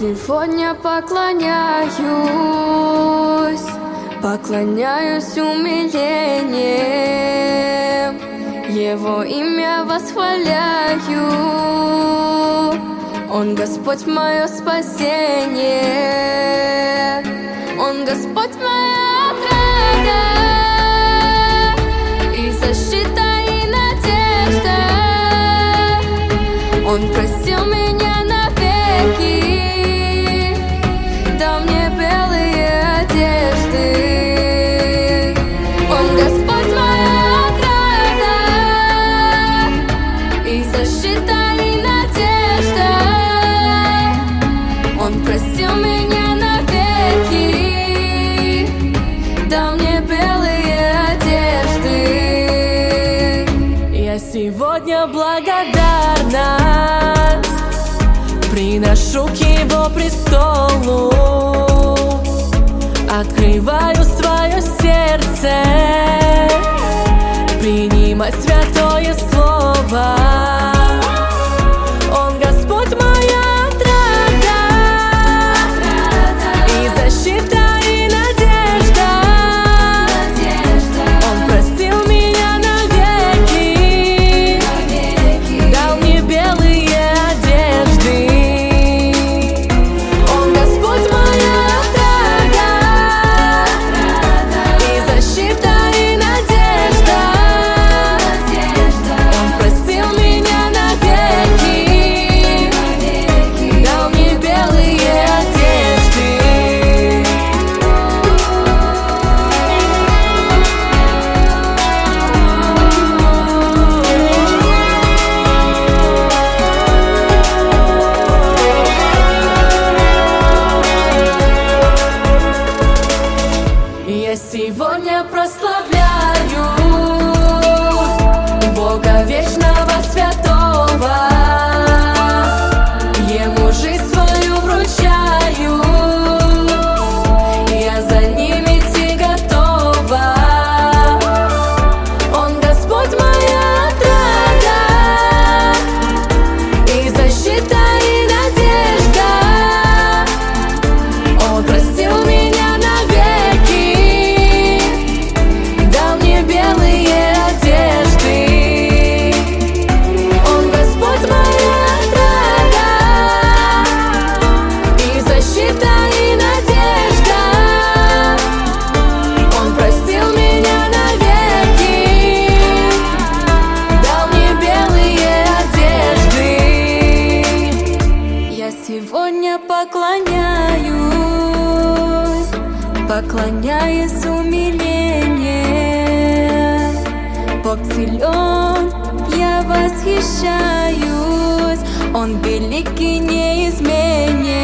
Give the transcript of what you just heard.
сегодня поклоняюсь умилением, Его имя восхваляю. Он Господь мое спасение, Он Господь моя отрада, и защита, и надежда. Он простил меня навеки, дал мне белые одежды. Он Господь моя отрада, и защита, и надежда. Он простил меня навеки, дал мне белые одежды. Я сегодня благодарность приношу к Его престолу, открываю свое сердце, принимать святое слово. Он Господь моя отрада, и защита, и надежда. Он простил меня навеки, дал мне белые одежды. Он Господь моя отрада, и защита, и надежда. Он простил меня навеки, дал мне белые одежды. Я сегодня прославляю Бога вечного святого, Ему жизнь свою вручаю, я за ним идти готова. Он Господь моя отрада, и защита, и надежда. Он простил меня навеки, дал мне белые одежды. Он Господь моя отрада, и защита, и надежда. Он простил меня навеки, дал мне белые одежды. Я сегодня поклоняюсь умилением. Бог силен, я восхищаюсь, Он великий, неизменен.